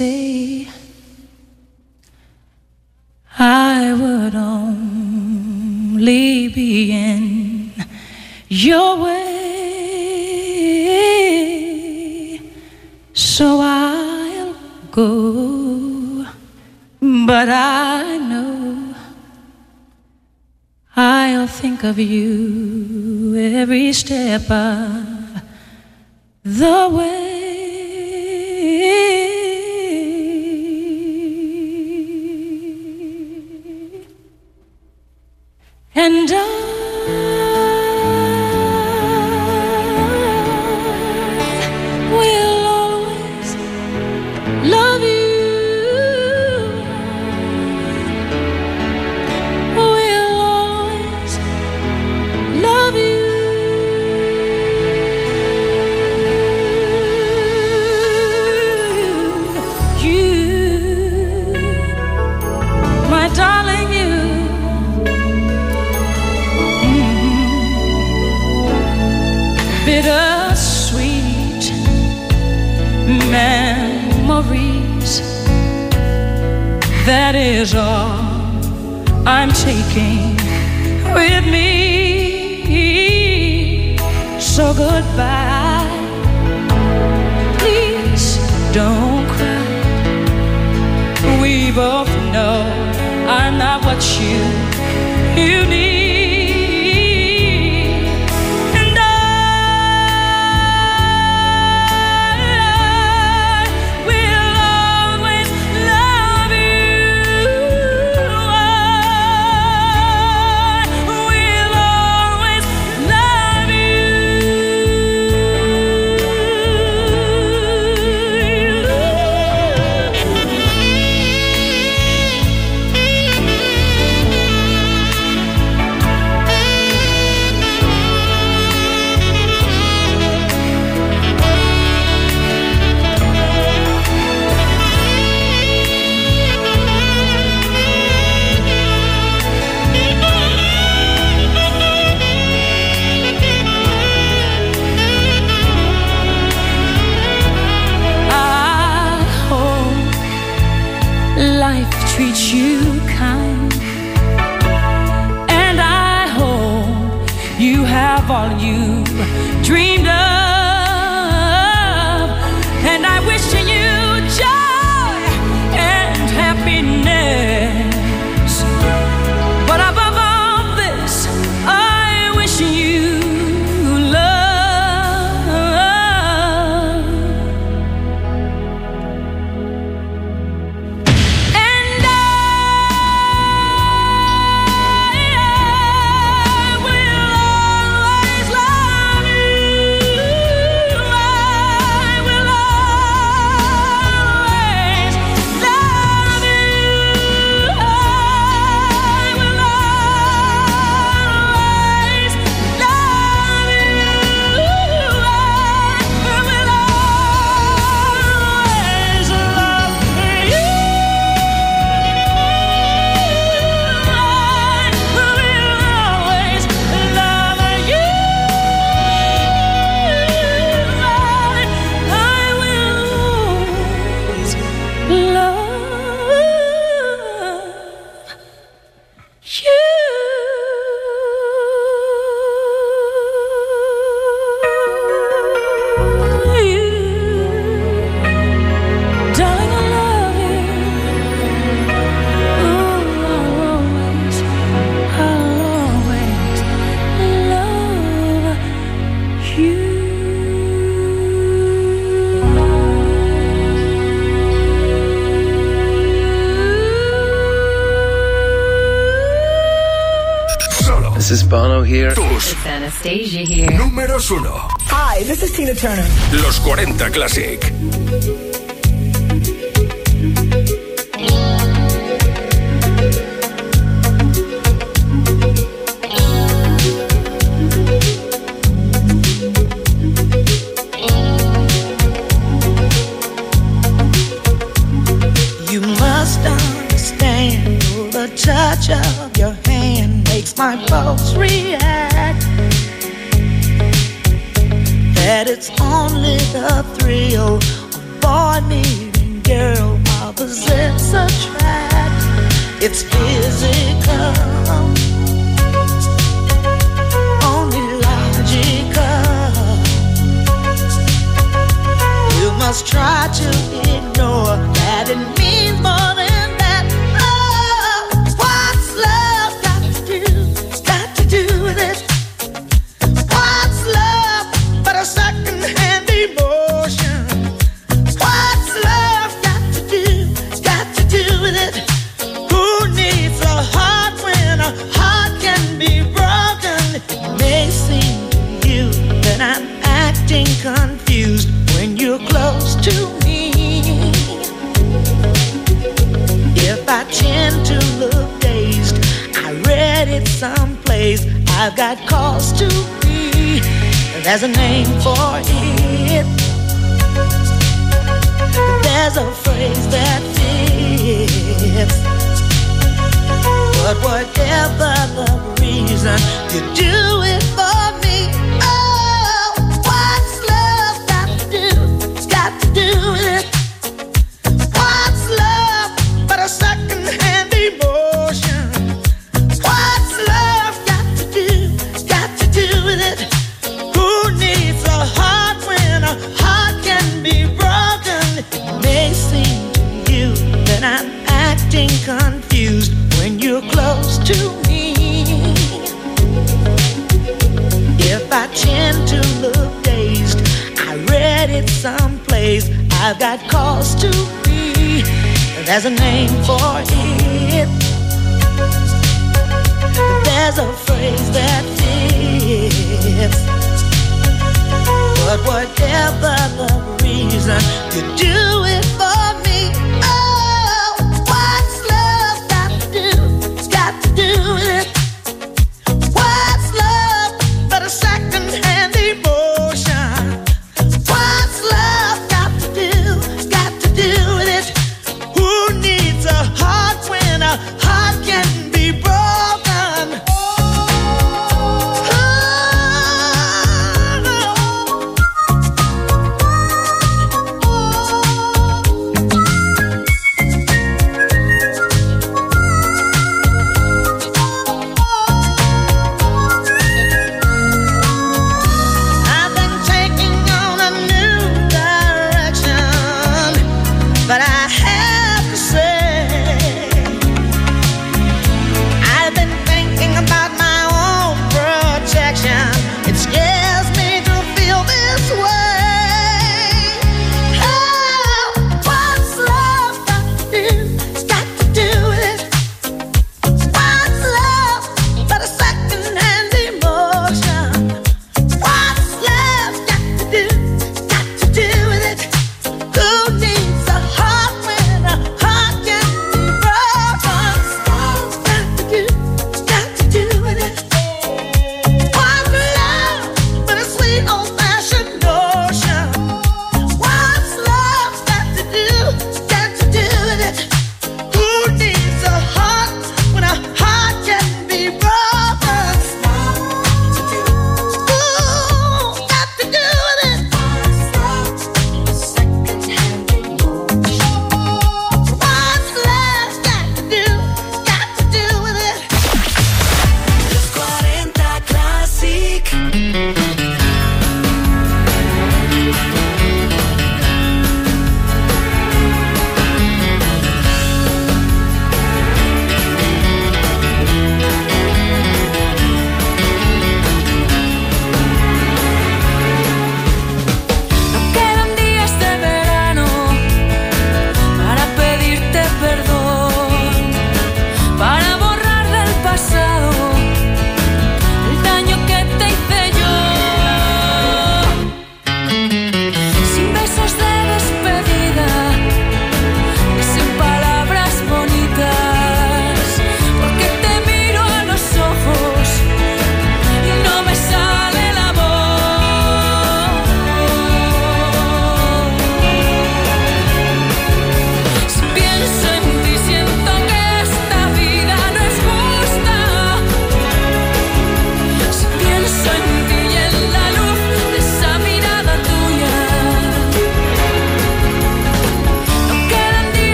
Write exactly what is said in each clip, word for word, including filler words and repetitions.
stay, I would only be in your way. So I'll go, but I know I'll think of you every step of the way. And I will always love you. Will always love you. You, my darling, you. Bittersweet memories, that is all I'm taking with me. So goodbye, please don't cry. We both know I'm not what you, you need. Treat you kind, and I hope you have all you dreamed of, and I wish you joy and happiness, but above all this I wish you This is Bono here. Tus. It's Anastasia here. Números uno. Hi, this is Tina Turner. Los cuarenta Classic. You must understand the touch of your hand makes my pulse react. That it's only the thrill of boy meeting girl, opposites attract. It's physical, only logical. You must try to ignore that it means more than that. Oh, what's love got to do, got to do with it? What's love but a second-hand emotion? What's love got to do, got to do with it? Who needs a heart when a heart can be broken? It may seem to you that I'm acting confused when you're close to me. If I tend to look dazed, I read it someplace, I've got cause to be. There's a name for it. There's a phrase that fits. But whatever the reason, you do it for me. Oh, what's love got to do? It's got to do with it. What's love but a second-hand emotion? What's love got to do? Got to do with it. Who needs a heart when a heart can be broken? It may seem to you that I'm acting confused when you're close to me. If I tend to look dazed, I read it someplace, I've got cause to be. There's a name for it. There's a phrase that fits. But whatever the reason, you do it for me. Oh, what's love got to do? It's got to do with it. What's love but a second-hand emotion? What's love got to do? Got to do with it. Who needs a heart when a heart can be broken? Oh,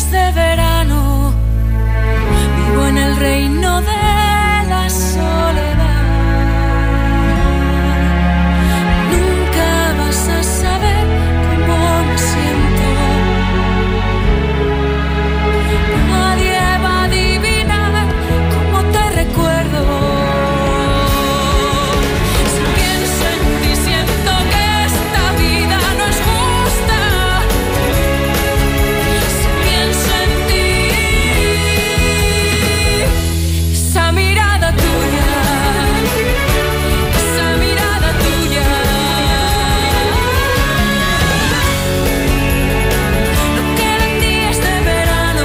días de verano vivo en el reino de la soledad. Nunca vas a saber cómo me siento. Nadie va a adivinar cómo te recuerdo. Si pienso en ti siento que esta vida no es justa. Si pienso en ti, esa mirada tuya, esa mirada tuya. No quedan días de verano,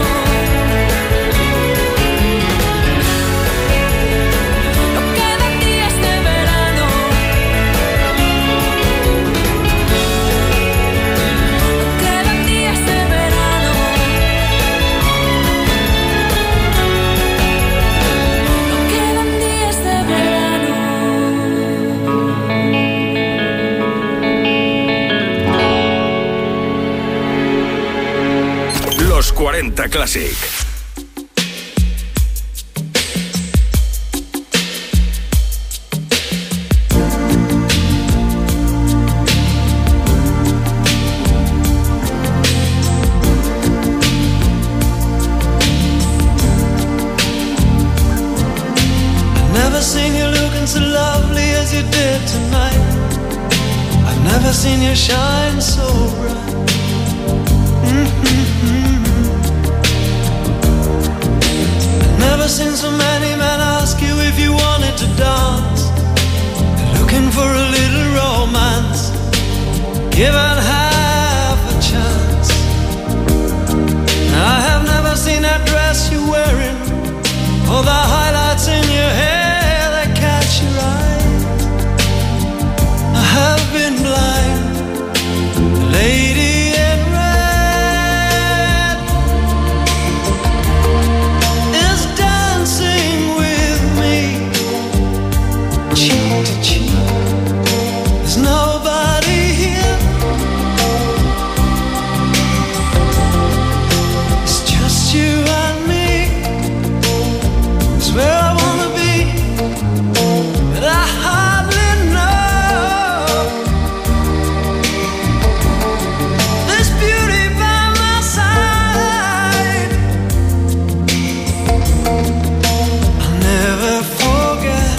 no quedan días de verano, no quedan días de verano, no quedan días de verano. Los cuarenta Classic. Never seen you looking so lovely as you did tonight. I've never seen you shine so bright. Mm-hmm. I've never seen so many men ask you if you wanted to dance. They're looking for a little romance, given half a chance. I have never seen that dress you're wearing, or the highlights in your hair that catch your eye. I have been blind. The lady in red is dancing with me, cheek to cheek. There's nobody here. It's just you and me. It's where I wanna be, but I hardly know. This beauty by my side, I'll never forget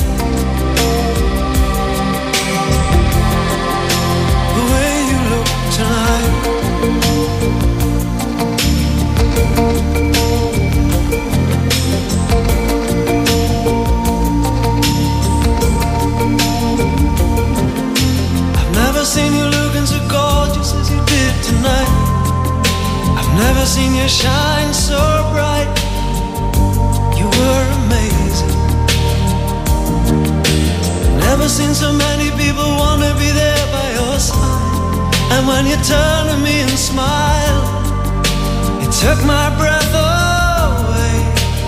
the way you look tonight. I've never seen you looking so gorgeous as you did tonight. I've never seen you shine so bright. You were amazing. Never seen so many people wanna be there by your side. And when you turn to me and smile, it took my breath away.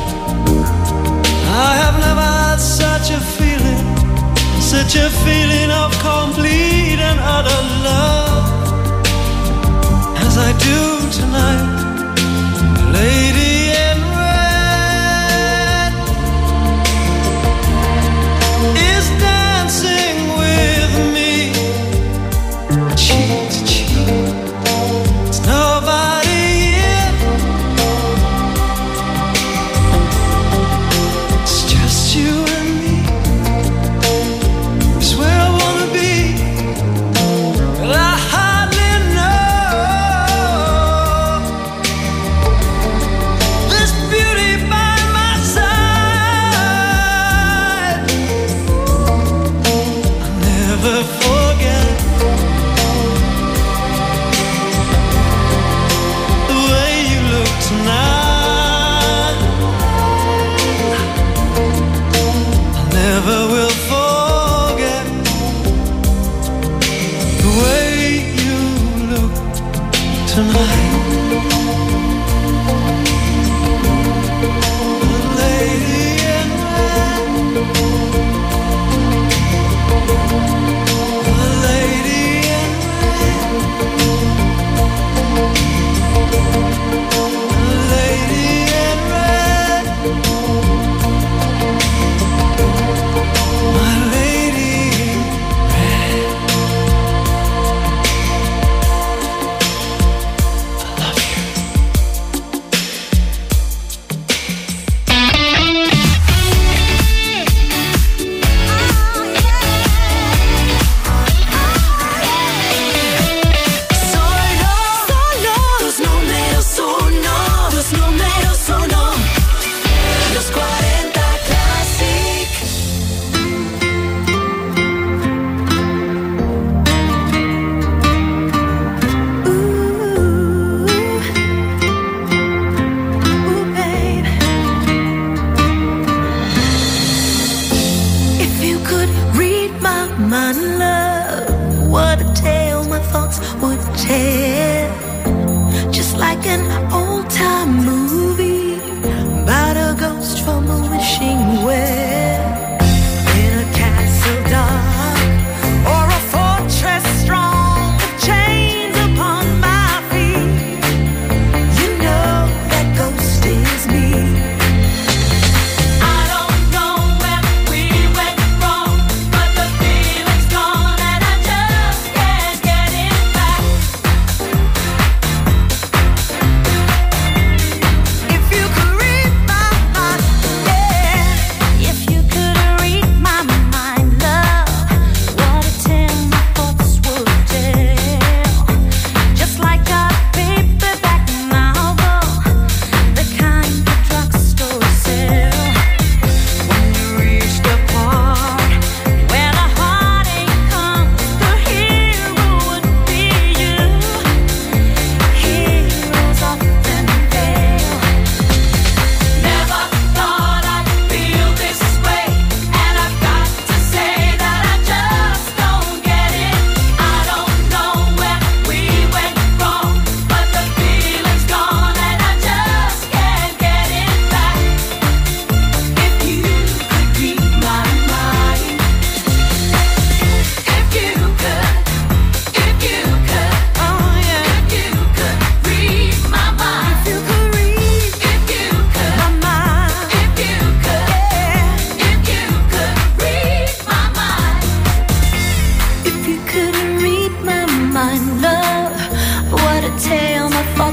I have never had such a feeling, such a feeling of complete and utter love as I do tonight. The lady in red is dancing with me, cheek to cheek. There's nobody here. It's just you and me. It's where I wanna be, but I hardly know. This beauty by my side, I'll never forget the way you look tonight. I never will forget the way you look tonight. The lady in red, the lady in red, the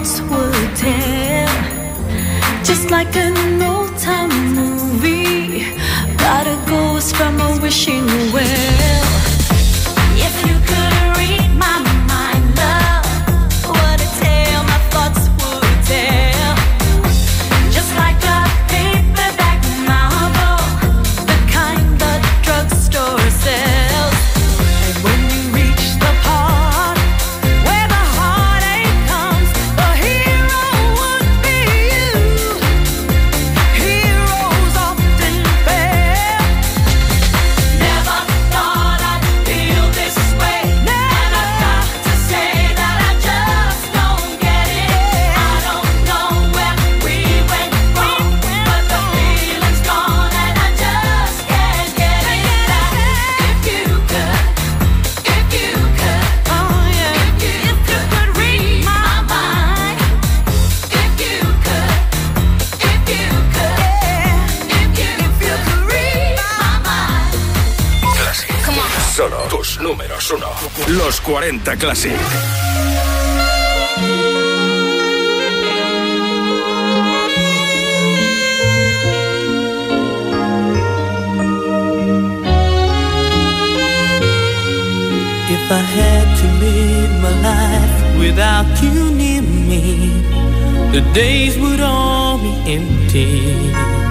thoughts would tell, just like an old-time movie about a ghost from a wishing well. If you could read my mind, love, what a tale my thoughts would tell, just like a paperback novel, the kind the drugstore sells. And when you reach the part where the heartache comes, the hero would be you. Heroes often fail. Never thought I'd feel this way, and I've got to say that I just don't get it. I don't know where we went wrong, but the feeling's gone and I just can't get it back. If you could, if you could, oh yeah, if you, if you could read my mind, if you could, if you could, if you, if you could read my mind. Classic. Solo tus números uno. Los cuarenta Classic. If I had to live my life without you near me, the days would all be empty.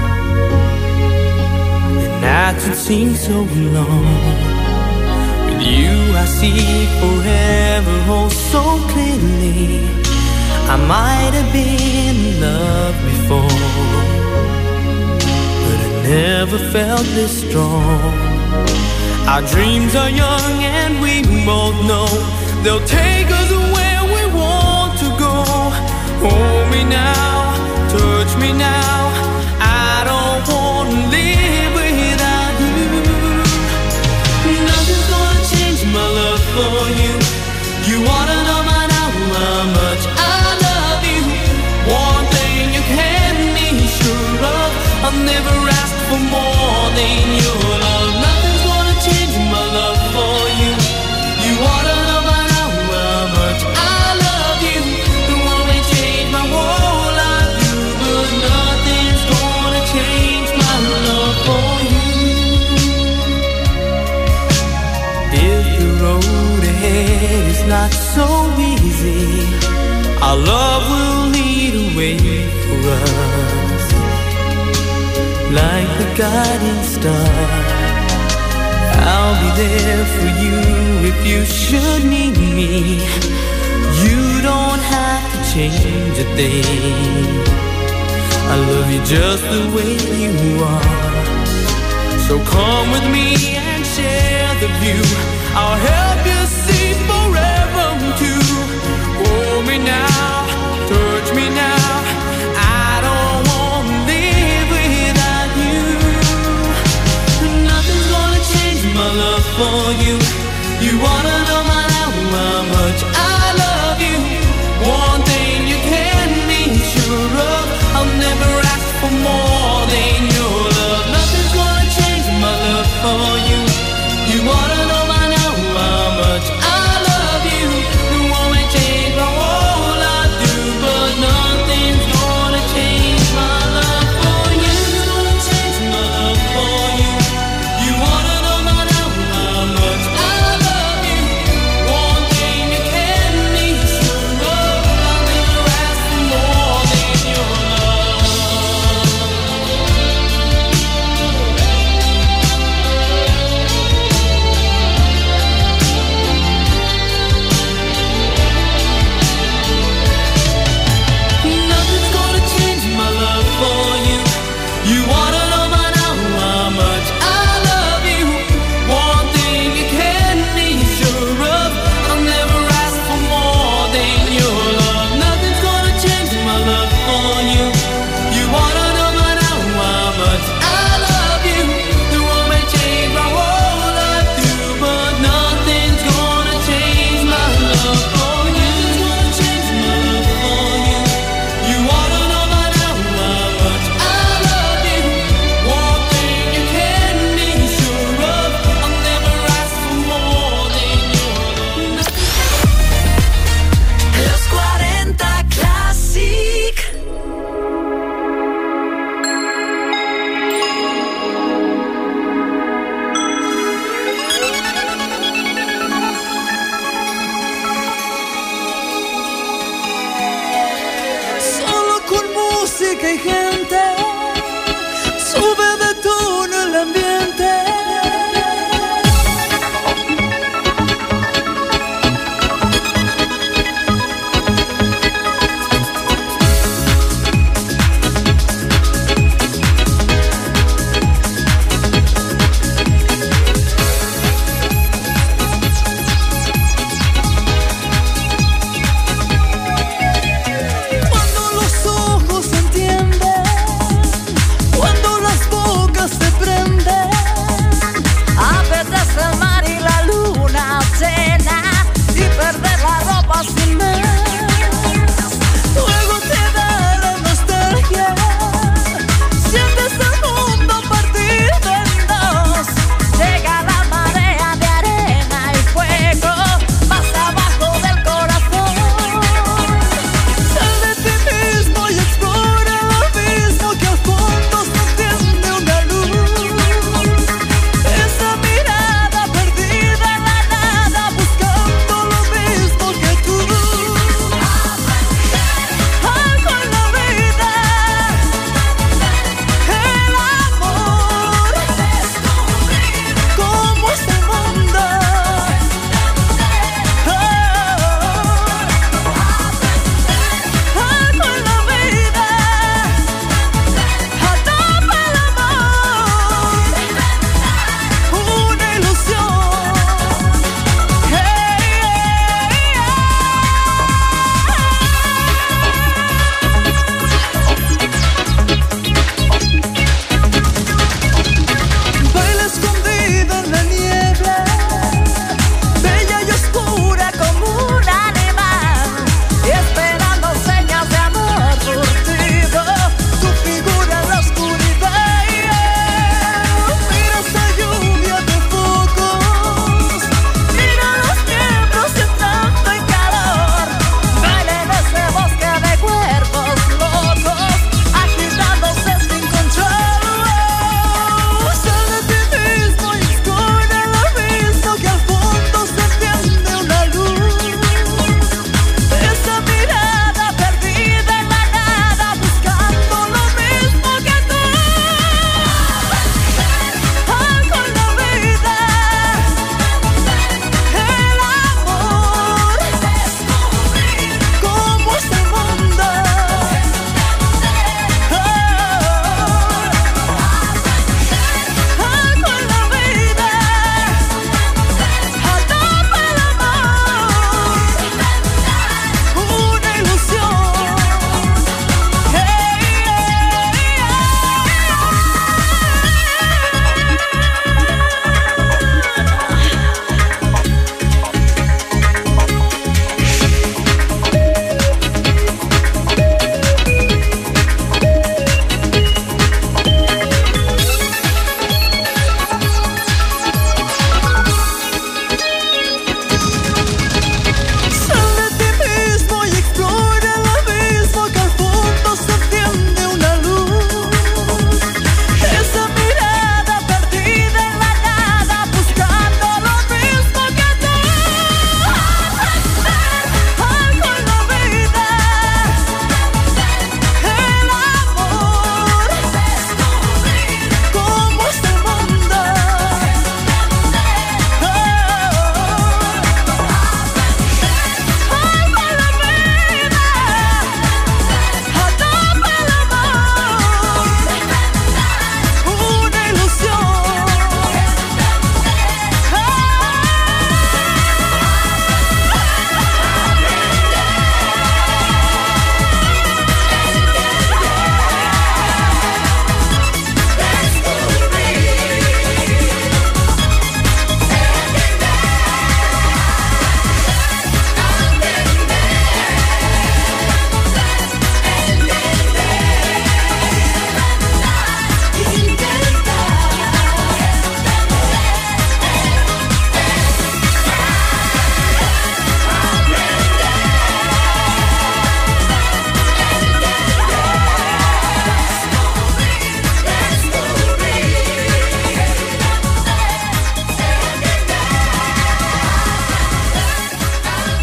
The nights would seem so long. With you I see forever oh so clearly. I might have been in love before, but I never felt this strong. Our dreams are young and we both know they'll take us where we want to go. Hold me now, touch me now, I don't want to live without you. Nothing's gonna change my love for you. You wanna know by now how much I love you. One thing you can be sure of, I'll never ask for more than your love. Nothing's gonna change my love for you. You wanna know by now how much I love you. The one may change my whole life, but nothing's gonna change my love for you. If the road ahead is not so easy, our love will lead a way for us, like the guiding star. I'll be there for you if you should need me. You don't have to change a thing. I love you just the way you are. So come with me and share the view. I'll help you see forever too. Hold me now, touch me now, I don't want to live without you. Nothing's gonna change my love for you. You wanna know my now how much I love you. One thing you can be sure of, I'll never ask for more than your love. Nothing's gonna change my love for you. You wanna know my now how much inteligente, sube de tono el ambiente.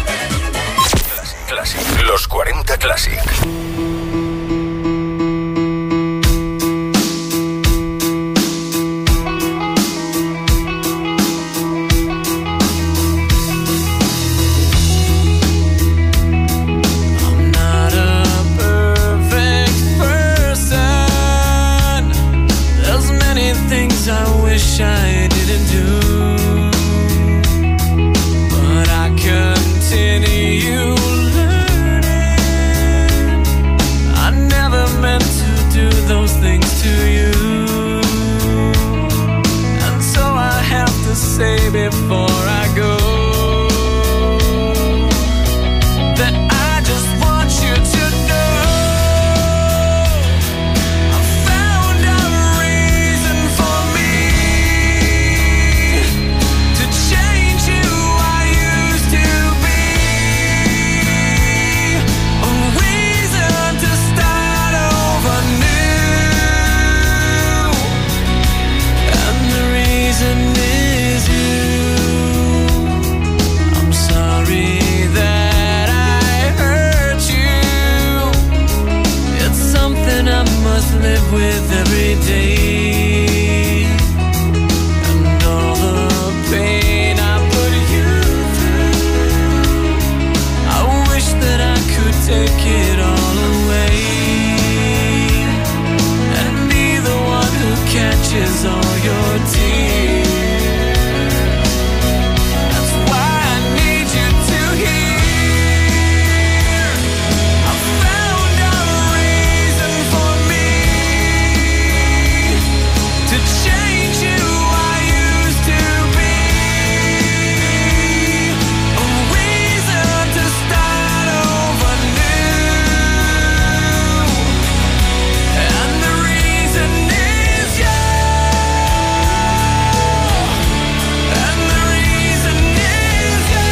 Los cuarenta Classic. with every day, and all the pain I put you through. I wish that I could take it all away and be the one who catches all your tears. That's why I need you to hear. I found a reason for me to change who I used to be, a reason to start over new, and the reason is you, and the reason is you,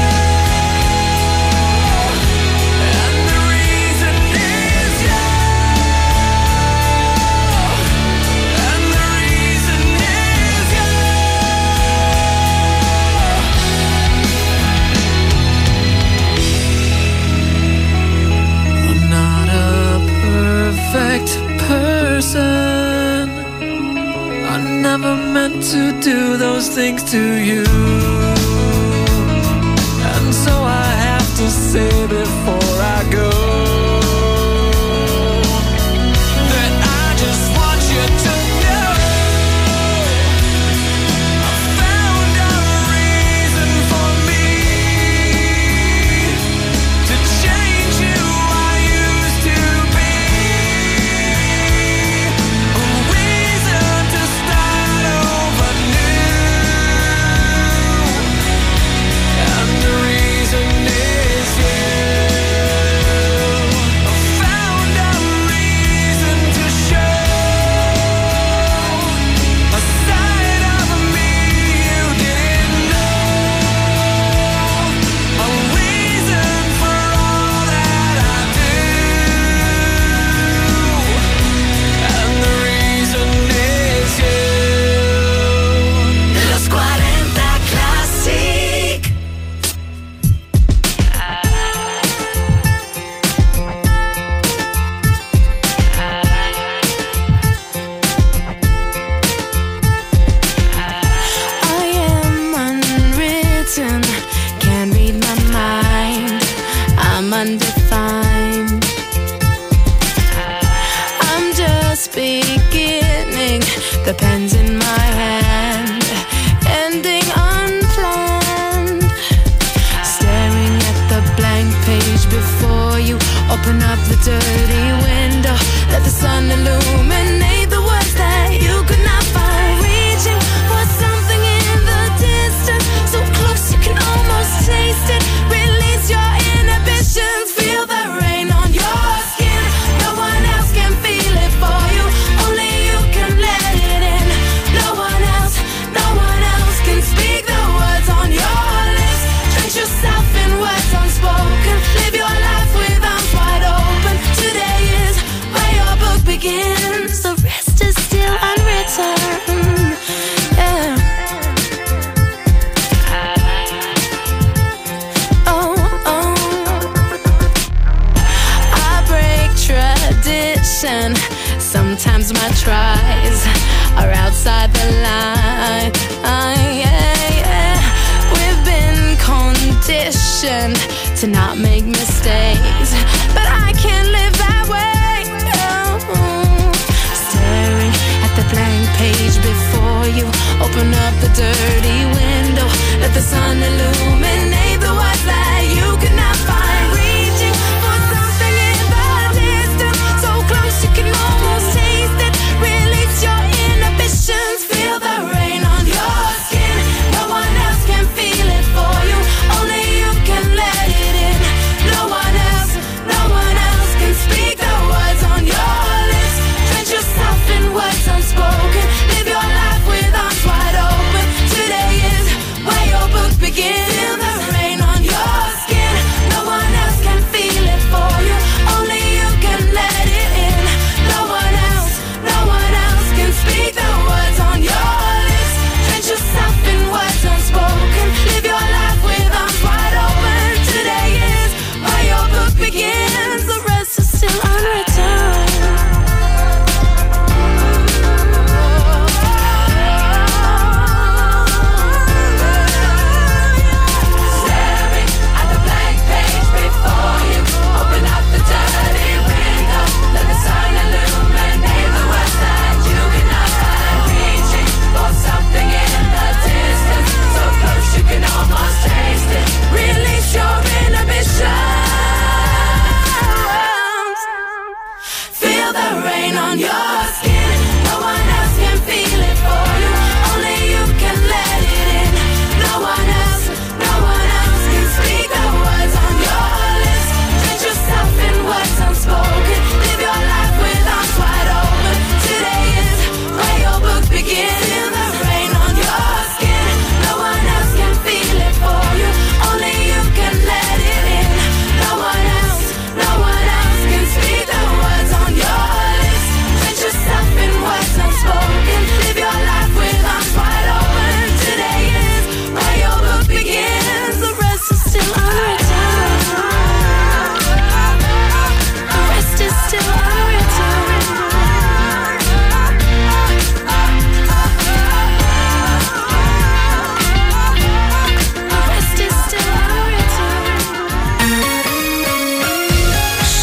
and the reason is you, and the reason is you. I'm not a perfect person. I never meant to do those things to you, and so I have to say before I go that I just want you to know I found a reason for me to change who I used to be, a reason to start over new, and the reason is you. I found a reason to show a side of me you didn't know, a reason for all that I do, and the reason is you. Los cuarenta Classic. I am unwritten, can't read my mind. I'm undefined. I'm just beginning, the pen's in my hand, ending unplanned. Staring at the blank page before you, open up the dirty window, let the sun illuminate the words that you could not find. Reaching for something in the distance, so close you can almost taste it. Release your inhibitions, feel the rain on your skin. No one else can feel it for you, only you can let it in. No one else, no one else can speak the words on your lips. Drench yourself in words unspoken, live your life with arms wide open. Today is where your book begins, the rest is still unwritten. Yeah. Oh, oh. I break tradition. Sometimes my tries are outside the line. Ah, yeah, yeah. We've been conditioned to not make mistakes, but I can't live that way. Oh. Staring at the blank page before you, open up the dirty window, let the sun illuminate the words that you could not find. Reaching for something in the distance, so close you can almost taste it. Release your inhibitions, feel the rain on your skin. No one else can feel it for you, only you can let it in. No one else, no one else can speak the words on your lips. Drench yourself in words unspoken, live your life with arms wide open. Today is where your book begins. Feel the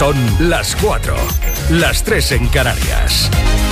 Son las cuatro, las tres en Canarias.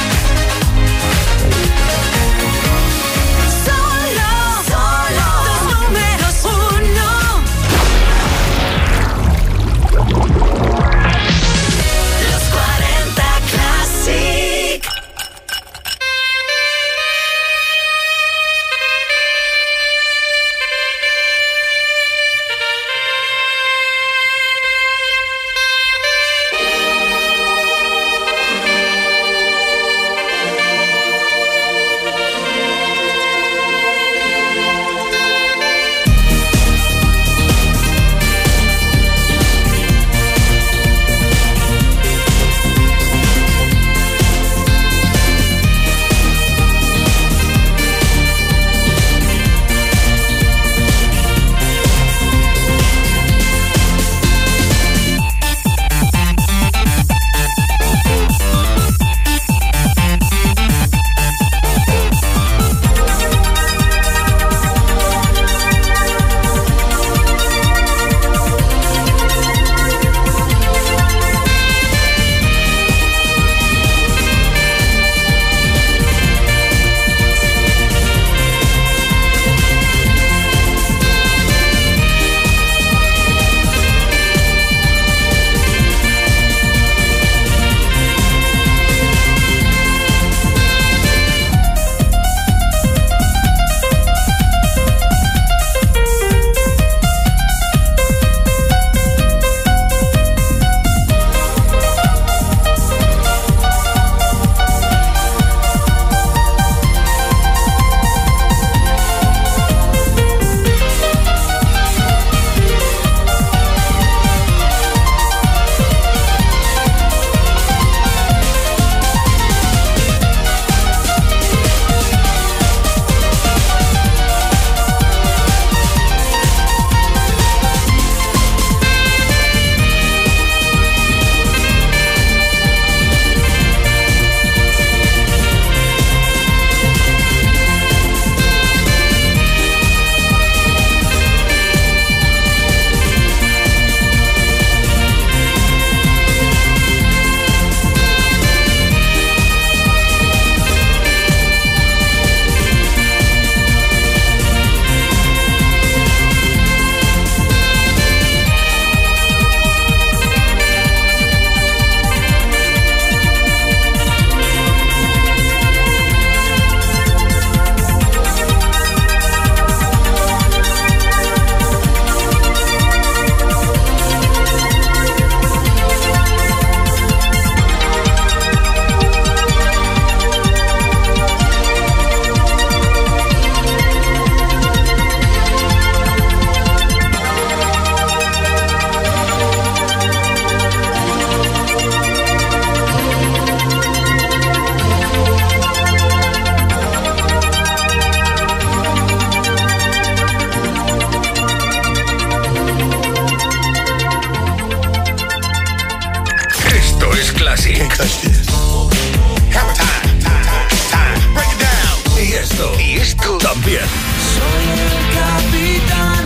también. Soy el capitán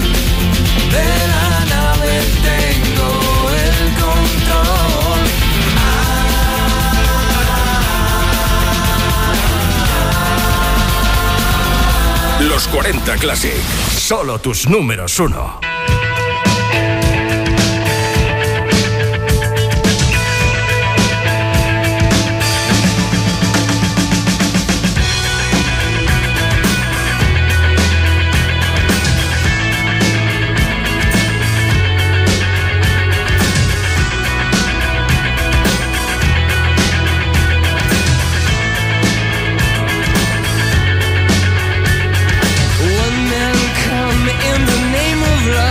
de la nave, tengo el control. Ah. Los cuarenta Classic, solo tus números uno. One man come in the name of love.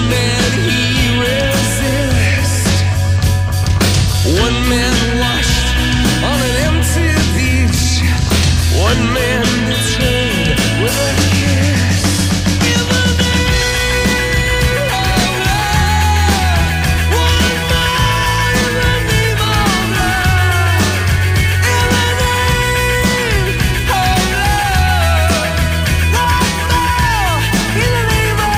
man he resists. One man washed on an empty beach. One man betrayed with a kiss. In the name of love, one more in the name of love. In the name of love, one more in the name of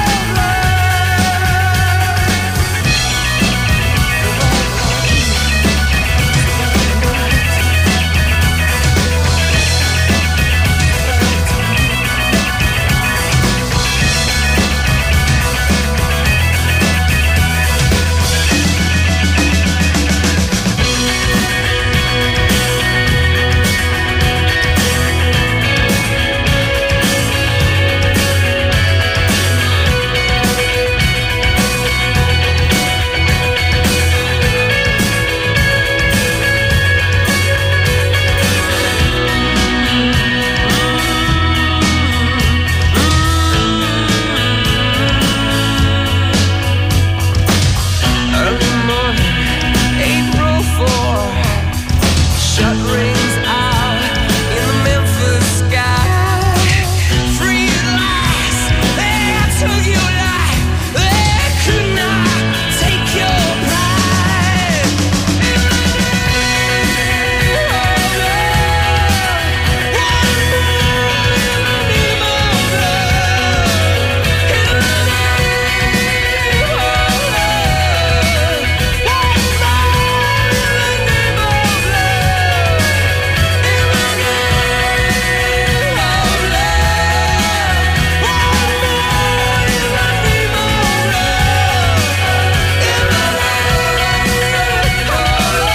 early morning, April fourth. Shut rings out in the Memphis sky. Free at last, they took your life. They could not take your pride. In the name of love, one more in the name of love. In the name of love, one more in the name of love. In the name of love, one more in the name of love. In the name of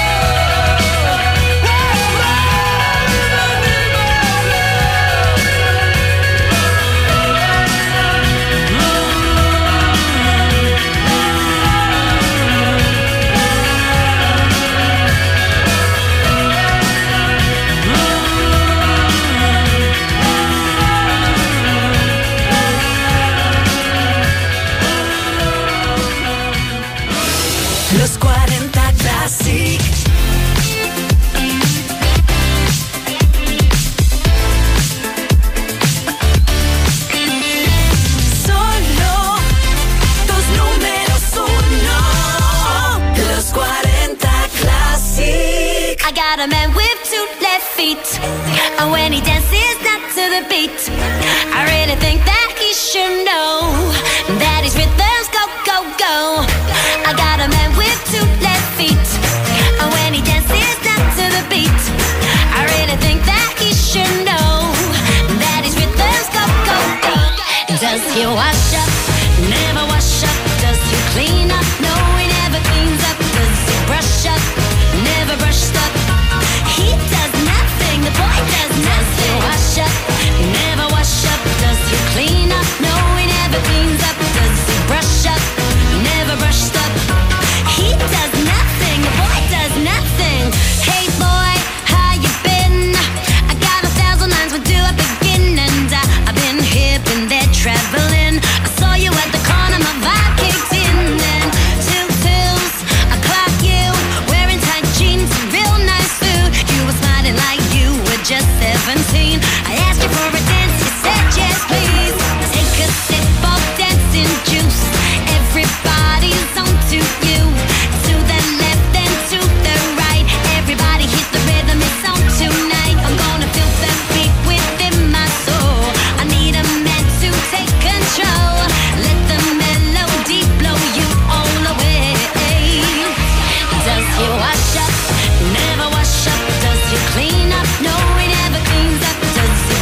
Los cuarenta Classic. Solo dos números uno. Los cuarenta Classic. I got a man with two left feet, and when he dances not to the beat, I really think that he should know that his rhythms go, go, go. I got a man with two left feet, and when he dances not to the beat, I really think that he should know that his rhythms go, go, go. Does he wash up? Never wash up. Does he clean up? No, he never cleans up. Does he brush up? Never brushed up. He does nothing. The boy does nothing. Does he wash up? Never wash up. Does he clean up? No, he never cleans up. Does he brush up? Never brushed up. He does nothing. The boy does nothing. Hey boy, how you been? I got a thousand lines. Where do I begin? And I, I've been here, been there, traveling. I saw you at the corner, my vibe kicked in. And two pills, I clock you wearing tight jeans, real nice food. You were smiling like you were just seventeen. I asked you for a dance, you said yes please. Take a sip of dancing juice. Everybody's on to you. To the left and to the right. Everybody hit the rhythm, it's on tonight. I'm gonna feel that beat within my soul. I need a man to take control. Let the melody blow you all away. Does he wash up? Never wash up. Does he clean up? No, he never cleans up. Does he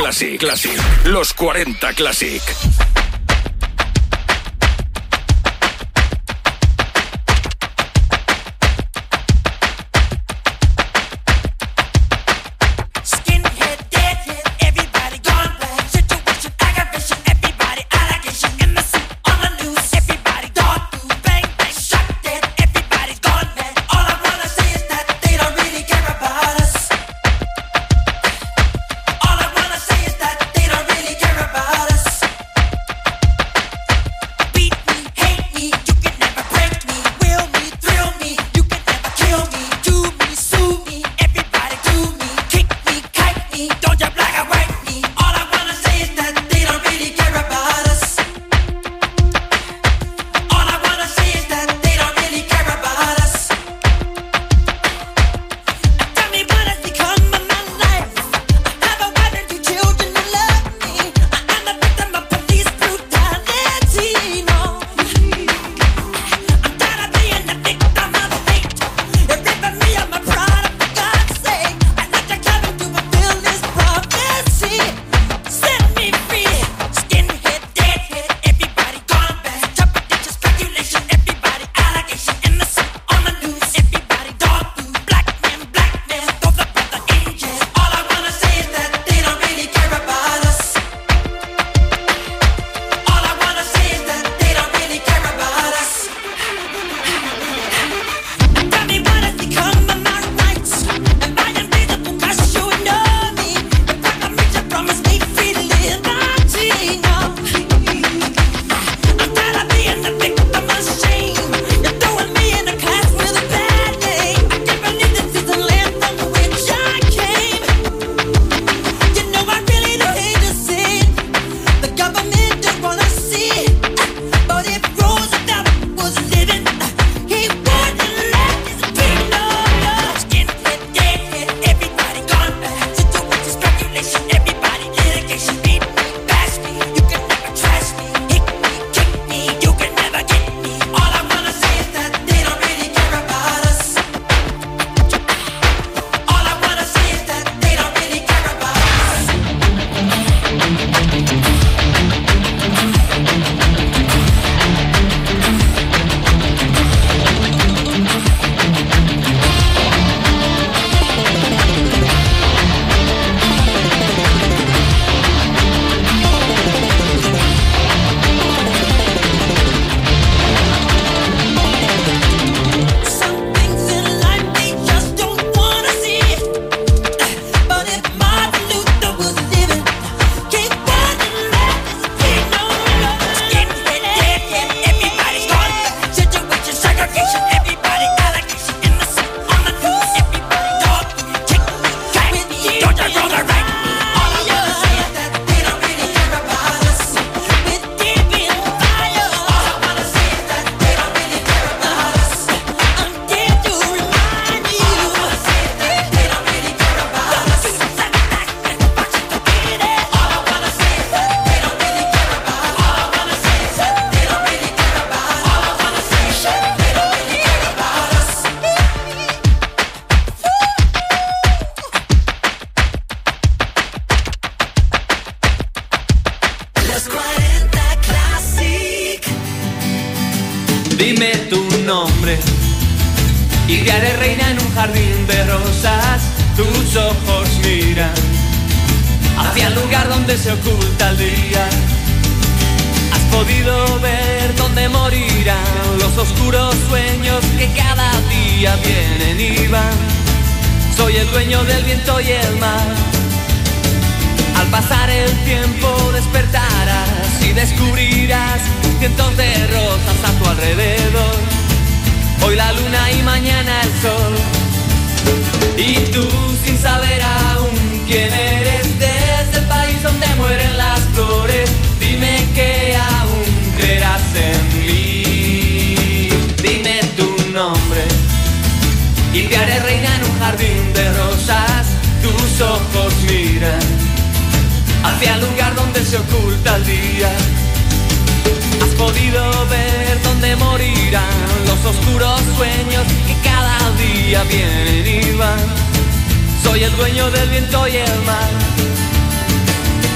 Classic, Classic. Los cuarenta Classic. Dime tu nombre y te haré reina en un jardín de rosas. Tus ojos miran hacia el lugar donde se oculta el día. Has podido ver dónde morirán los oscuros sueños que cada día vienen y van. Soy el dueño del viento y el mar. Al pasar el tiempo despertarás y descubrirás cientos de rosas a tu alrededor. Hoy la luna y mañana el sol. Y tú sin saber aún quién eres, desde el país donde mueren las flores, dime que aún creerás en mí. Dime tu nombre y te haré reina en un jardín de rosas. Tus ojos miran hacia el lugar donde se oculta el día. Has podido ver dónde morirán los oscuros sueños que cada día vienen y van. Soy el dueño del viento y el mar.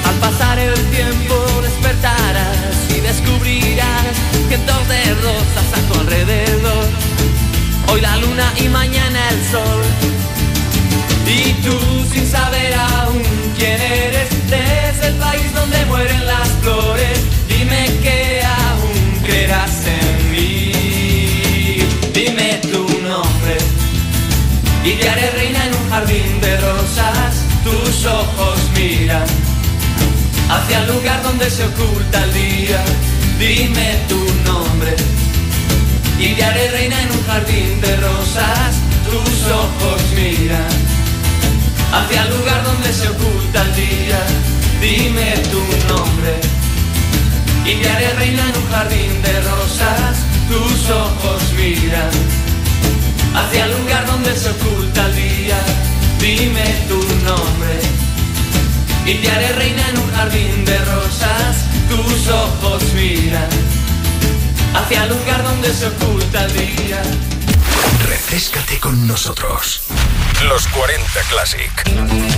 pasar el tiempo despertarás y descubrirás cientos de rosas a tu alrededor. Hoy la luna y mañana el sol. Y tú sin saber aún quién eres, desde el país donde mueren las flores, dime que aún creerás en mí. Dime tu nombre y te haré reina en un jardín de rosas. Tus ojos miran hacia el lugar donde se oculta el día. Dime tu nombre y te haré reina en un jardín de rosas. Tus ojos miran hacia el lugar donde se oculta el día. Dime tu nombre y te haré reina en un jardín de rosas. Tus ojos miran hacia el lugar donde se oculta el día. Dime tu nombre y te haré reina en un jardín de rosas. Tus ojos miran hacia el lugar donde se oculta el día. Refréscate con nosotros. Los cuarenta Classic.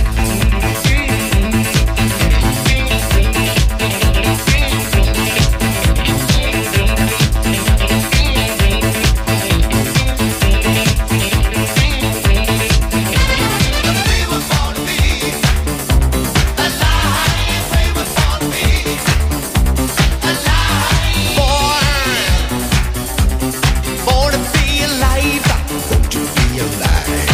Born to be alive, born to be alive.